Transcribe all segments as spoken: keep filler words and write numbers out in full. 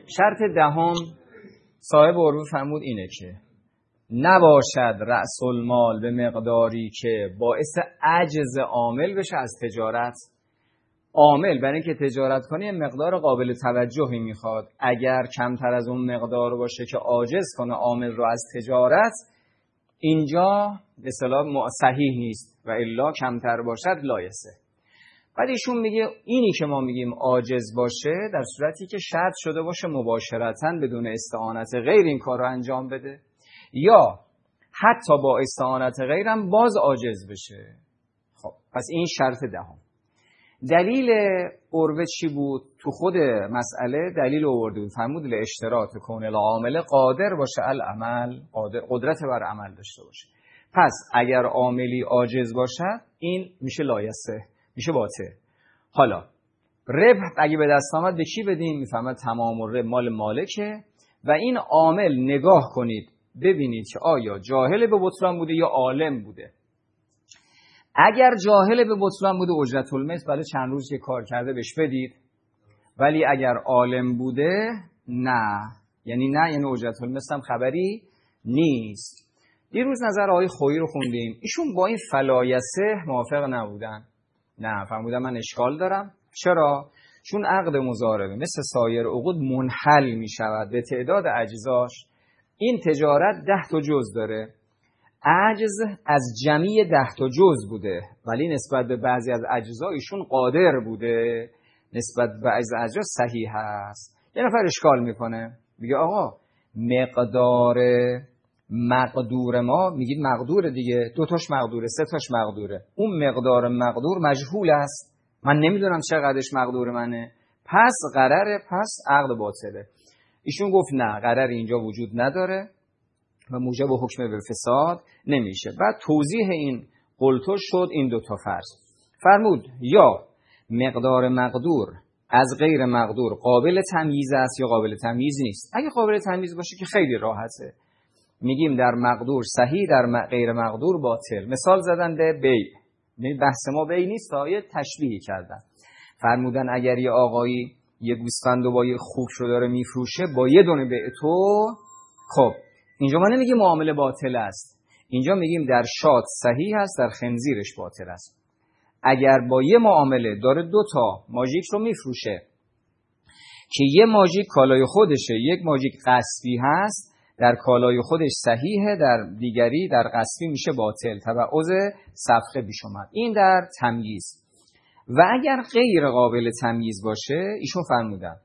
شرط دهم صاحب عروه فرمود اینه که نباشد رأس المال به مقداری که باعث عجز عامل بشه از تجارت. عامل برای اینکه تجارت کنه مقدار قابل توجهی میخواد. اگر کمتر از اون مقدار باشه که عاجز کنه عامل رو از تجارت، اینجا به اصطلاح صحیح نیست و الا کمتر باشد لایسه. بعد ایشون میگه اینی که ما میگیم عاجز باشه در صورتی که شرط شده باشه مباشرتاً بدون استعانت غیر این کار رو انجام بده، یا حتی با استعانت غیرم باز عاجز بشه. خب پس این شرط دهم. دلیل عروه چی بود؟ تو خود مسئله دلیل آورده بود، فرمود لاشتراط کون العامل قادر باشه العمل، قادر قدرت بر عمل داشته باشه. پس اگر عاملی عاجز باشد این میشه لایسه، میشه باطل. حالا ربح اگه به دست آمد به کی بدیم؟ میفهمد تمام الربح مال مالکه و این عامل نگاه کنید ببینید که آیا جاهل به بطلان بوده یا عالم بوده. اگر جاهل به بطلان بوده اجرت المثل برای چند روز که کار کرده بهش بدید، ولی اگر عالم بوده نه، یعنی نه یعنی اجرت المثل هم خبری نیست. دیروز نظر آقای خویی رو خوندیم، ایشون با این فلایسه موافق نبودن. نه فرمودن من اشکال دارم. چرا؟ چون عقد مضاربه مثل سایر عقود منحل می شود به تعداد اجزاش. این تجارت ده تا جز داره، عجز از جمعی ده تا جز بوده، ولی نسبت به بعضی از اجزا ایشون قادر بوده، نسبت به بعضی از اجزا صحیح هست. یه نفر اشکال میکنه میگه آقا مقدار مقدور ما، میگید مقدور دیگه، دو تاش مقدوره سه تاش مقدوره، اون مقدار مقدور مجهول است، من نمیدونم چقدرش مقدور منه، پس قراره، پس عقد باطله. ایشون گفت نه، قرار اینجا وجود نداره و موجب حکم به فساد نمیشه. بعد توضیح این قلتو شد این دو تا فرض. فرمود یا مقدار مقدور از غیر مقدور قابل تمییز است یا قابل تمییز نیست. اگه قابل تمییز باشه که خیلی راحته، میگیم در مقدور صحیح، در غیر مقدور باطل. مثال زدن به بیع، بحث ما بیع نیست، آیه تشبیهی کردن. فرمودن اگر یه آقایی یه گوسفند و با یه خوک رو داره میفروشه با یه دونه به تو، خب اینجا ما نمیگیم معامله باطل است، اینجا میگیم در شات صحیح است، در خنزیرش باطل است. اگر با یه معامله داره دو تا ماژیک رو میفروشه که یه ماژیک کالای خودشه، یک ماژیک غصبی هست، در کالای خودش صحیحه، در دیگری در غصبی میشه باطل، تبعوض صفقه پیش اومد. این در تمییز. و اگر غیر قابل تمییز باشه، ایشون فرمودن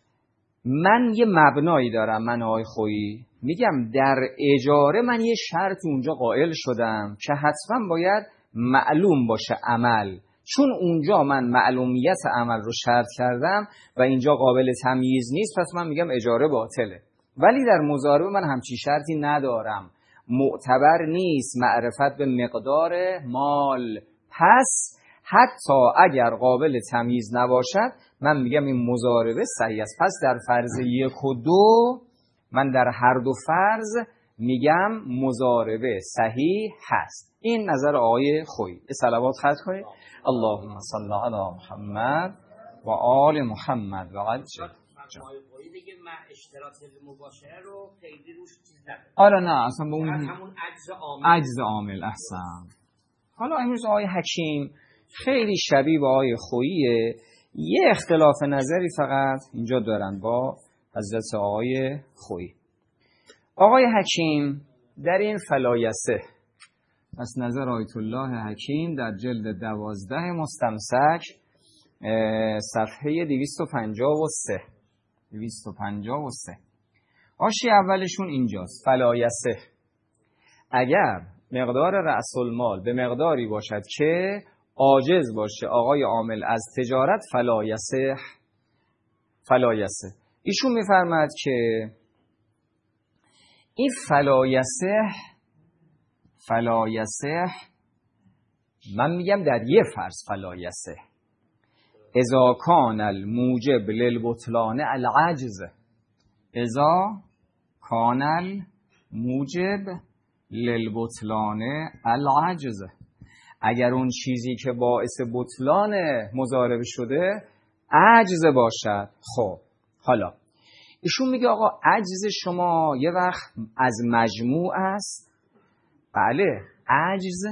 من یه مبنایی دارم، من آقای خویی میگم در اجاره من یه شرط اونجا قائل شدم که حتما باید معلوم باشه عمل، چون اونجا من معلومیت عمل رو شرط کردم و اینجا قابل تمییز نیست، پس من میگم اجاره باطله. ولی در مضاربه من همچین شرطی ندارم، معتبر نیست معرفت به مقدار مال، پس حتی اگر قابل تمییز نباشد من میگم این مضاربه صحیح است. پس در فرض یک و دو من در هر دو فرض میگم مضاربه صحیح هست. این نظر آقای خویی. صلوات ختم کنید. اللهم صل علی محمد و آل محمد و عجل. اشتراط مباشره رو خیلی روش چیز نداره. آره نه اصلا به اون همون عجز عامل. عجز عامل احسن. حالا امروز آقای حکیم خیلی شبیه به آقای خوییه، یه اختلاف نظری فقط اینجا دارن با حضرت آقای خویی. آقای حکیم در این فلایسه از نظر آیت الله حکیم در جلد دوازده مستمسک صفحه دویست و پنجاه و سه دویست و پنجاه و سه آشی اولشون اینجاست. فلایسه اگر مقدار رأس المال به مقداری باشد که عاجز باشه آقای عامل از تجارت، فلایسه فلایسه ایشون میفرماد که این فلایسه فلایسه من میگم در یه فرض فلایسه اذا کان الموجب للبطلان العجز، اذا کان الموجب للبطلان العجز، اگر اون چیزی که باعث بطلان مضاربه شده عجز باشد. خب حالا ایشون میگه آقا عجز شما یه وقت از مجموع است. بله، عجز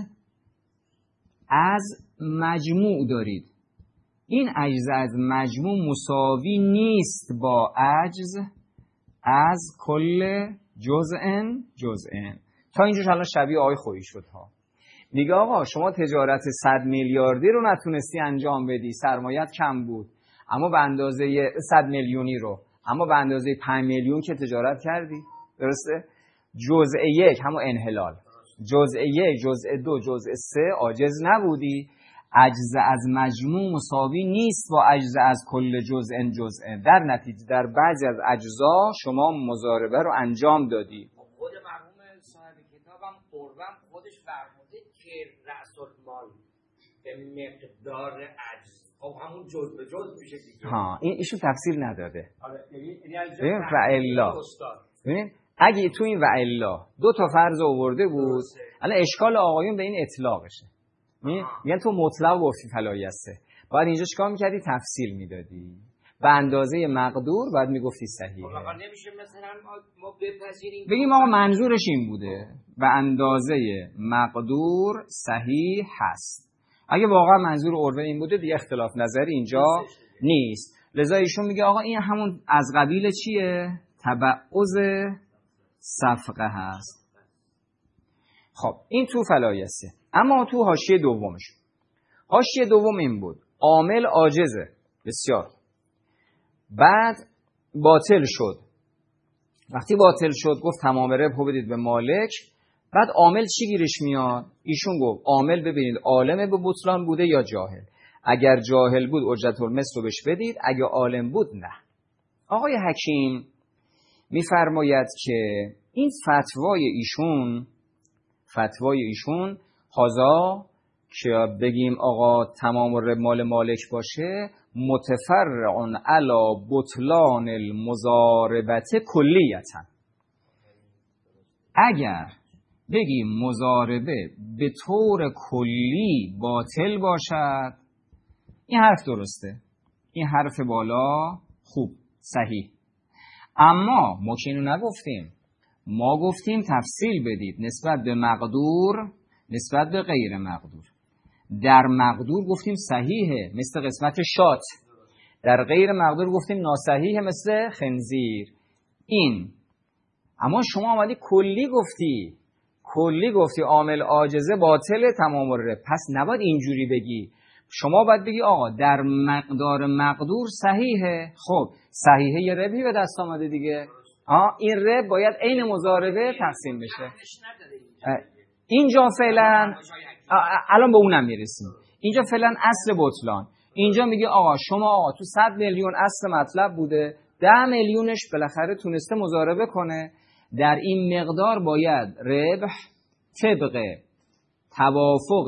از مجموع دارید. این عجز از مجموع مساوی نیست با عجز از کل جزء جزء. تا اینجاش الان شبیه آقای خویی شد ها. میگه آقا شما تجارت صد میلیاردی رو نتونستی انجام بدی، سرمایت کم بود، اما به اندازه صد میلیونی رو، اما به اندازه پنج میلیون که تجارت کردی. درسته؟ جزء یک همون انحلال، جزء یک، جزء دو، جزء سه عاجز نبودی. عجز از مجموع مساوی نیست با عجز از کل جزء جزء. در نتیجه در بعضی از اجزا شما مضاربه رو انجام دادی. خود مرحوم صاحب کتابم قربم خودش فرموده که رأس المال به مقدار عجز، خب همون جزء به جزء میشه دیگه. ها این ایشون تفسیر نداده. آره یعنی ببین و الا، ببین اگه تو این و الا دو تا فرض آورده بود، الان اشکال آقایون به این اطلاقشه. میگن تو مطلق گفتی فلایسه، باید اینجا چیکار میکردی؟ تفصیل میدادی به اندازه مقدور، باید میگفتی صحیحه. آقا نمیشه مثلا ما بپذیریم بگیم آقا منظورش این بوده به اندازه مقدور صحیح هست. اگه واقعا منظور عروه این بوده دیگه اختلاف نظری اینجا نیست. لذا ایشون میگه آقا این همون از قبیل چیه؟ تبعض صفقه هست. خب این تو فلایسه. اما تو حاشیه دومش، حاشیه دوم این بود عامل عاجزه بسیار، بعد باطل شد. وقتی باطل شد گفت تمام ربحو بدید به مالک. بعد عامل چی گیرش میاد؟ ایشون گفت عامل ببینید عالم به بطلان بوده یا جاهل. اگر جاهل بود اجرت المثل رو بهش بدید، اگر عالم بود نه. آقای حکیم میفرماید که این فتوای ایشون فتوای ایشون هازا که بگیم آقا تمام رب مال مالک باشه متفرع علی بطلان المضاربت کلیتا. اگر بگیم مضاربه به طور کلی باطل باشد، این حرف درسته، این حرف بالا خوب صحیح. اما ما که اینو نگفتیم، ما گفتیم تفصیل بدید نسبت به مقدور نسبت به غیر مقدور. در مقدور گفتیم صحیحه مثل قسمت شات، در غیر مقدور گفتیم ناصحیحه مثل خنزیر. این اما شما آمدی کلی گفتی، کلی گفتی عامل عاجزه باطله تمام رب، پس نباید اینجوری بگی. شما باید بگی آقا در مقدار مقدور صحیحه. خب صحیحه یه ربی به دست آمده دیگه، آه این رب باید عین مضاربه تقسیم بشه. اینجا فعلا الان به اونم میرسیم. اینجا فعلا اصل بطلان، اینجا میگه آقا شما آقا تو صد میلیون اصل مطلب بوده، ده میلیونش بالاخره تونسته مضاربه کنه، در این مقدار باید ربح طبق توافق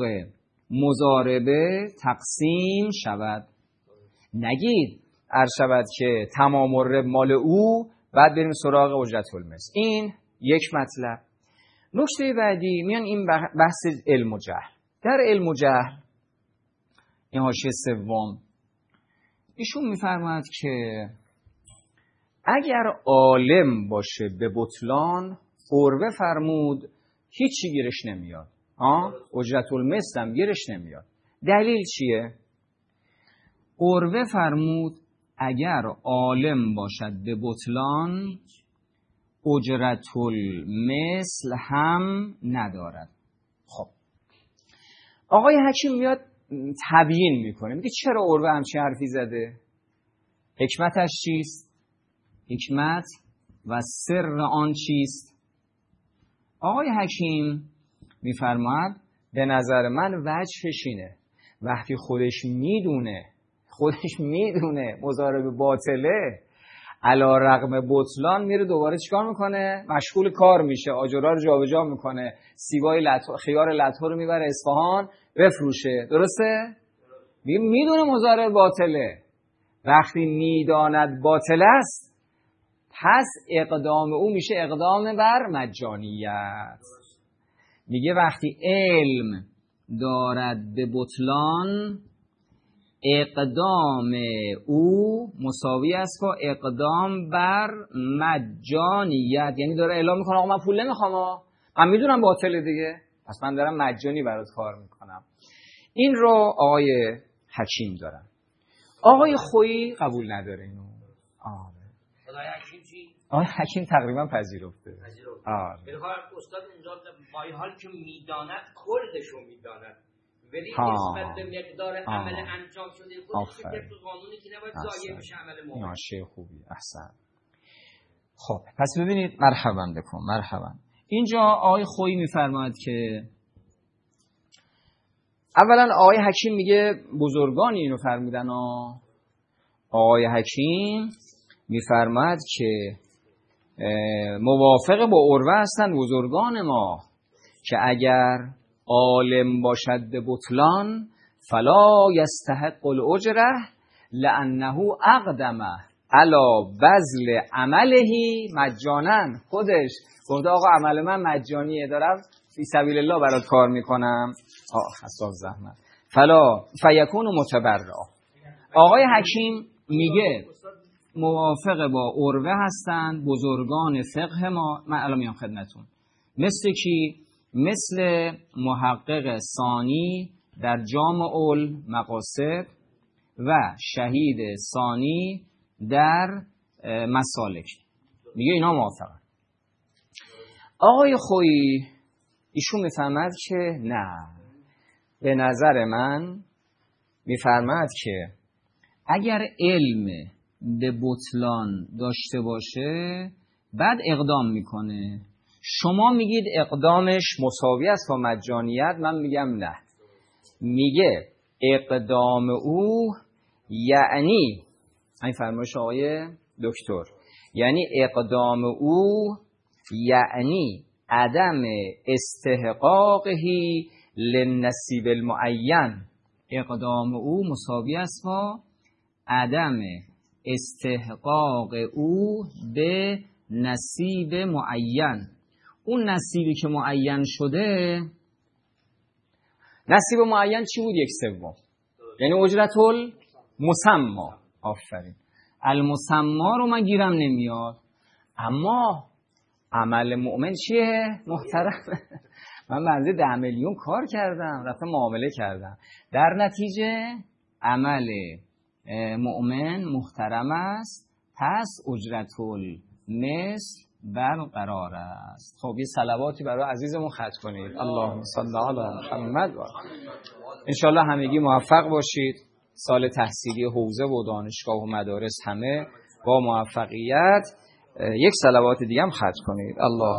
مضاربه تقسیم شود. نگید عرض شود که تمام ربح مال او، بعد بریم سراغ اجرت المثل. این یک مطلب. نکته بعدی میان این بحث علم و جهل. در علم و جهل این حاشیه سوم ایشون میفرماید که اگر عالم باشه به بطلان، عروه فرمود هیچی گیرش نمیاد، آه اجرت المثل هم گیرش نمیاد. دلیل چیه؟ عروه فرمود اگر عالم باشد به بطلان اجرت المثل هم ندارد. خب آقای حکیم میاد تبیین میکنه، میگه چرا عروه همچین حرفی زده، حکمتش چیست، حکمت و سر آن چیست. آقای حکیم میفرماید به نظر من وجهش اینه وقتی خودش میدونه خودش میدونه مضاربه باطله، علا رغم بطلان میره دوباره چیکار میکنه؟ مشغول کار میشه، آجرها رو جابجا میکنه، سیبای لطو خیار لطو رو میبره اصفهان بفروشه. درسته؟ میدونه مضاربه باطله. وقتی میداند باطل است، پس اقدام او میشه اقدام بر مجانیت. میگه وقتی علم دارد به بطلان، اقدام او مساوی است با اقدام بر مجانیت. یعنی داره اعلام میکنه آقا من پول نمیخوام، من میدونم باطله دیگه، پس من دارم مجانی برات کار میکنم. این رو آقای حکیم دارن. آقای خویی قبول نداره اینو. آره. آقای حکیم چی؟ آقای حکیم تقریبا پذیرفته. پذیرفته. آره. به حال استاد اونجا با حال که میداند کلشو میداند. ولی نسبت به مقدار عمل انجام شده خودش که تو قانونی که نباید ضایع بشه عمل مؤمن. ناشه خوبی. احسن. خب پس ببینید، مرحبا بکن مرحبا. اینجا آقای خویی میفرماید که اولا آقای حکیم میگه بزرگانی اینو فرمودن ها. آقای حکیم میفرماید که موافق با عروه هستند بزرگان ما که اگر عالم باشد به بطلان فلا یستحق الاجره لانه اقدم علی بذل عمله مجانا. خودش گفته آقا عمل من مجانیه، دارم فی سبیل الله برات کار میکنم. آه حساب زحمت. فلا فیکون متبرع. آقای حکیم میگه موافق با عروه هستند بزرگان فقه ما. من الان میام خدمتون. مثل کی؟ مثل محقق ثانی در جامع المقاصد و شهید ثانی در مسالک. میگه اینا موافقن. آقای خویی ایشون میفرماد که نه، به نظر من میفرماد که اگر علم به بطلان داشته باشه بعد اقدام میکنه. شما میگید اقدامش مساوی است با مجانیت، من میگم نه. میگه اقدام او یعنی این فرمایش آقای دکتر، یعنی اقدام او یعنی عدم استحقاقهی للنصیب المعین. اقدام او مساوی است با عدم استحقاق او به نصیب معین. اون نصیبی که معین شده، نصیب معین چی بود؟ یک سوم، یعنی اجرت المسما. آفرین. المسما رو من گیرم نمیاد، اما عمل مؤمن چیه محترم؟ من بنده ده میلیون کار کردم، رفتم معامله کردم، در نتیجه عمل مؤمن محترم است، پس اجرت المثل برقرار است. خب یه صلواتی برای عزیزمون ختم کنید. اللهم صل علی محمد. انشالله همگی موفق باشید. سال تحصیلی حوزه و دانشگاه و مدارس همه با موفقیت. یک صلوات دیگه هم ختم کنید. الله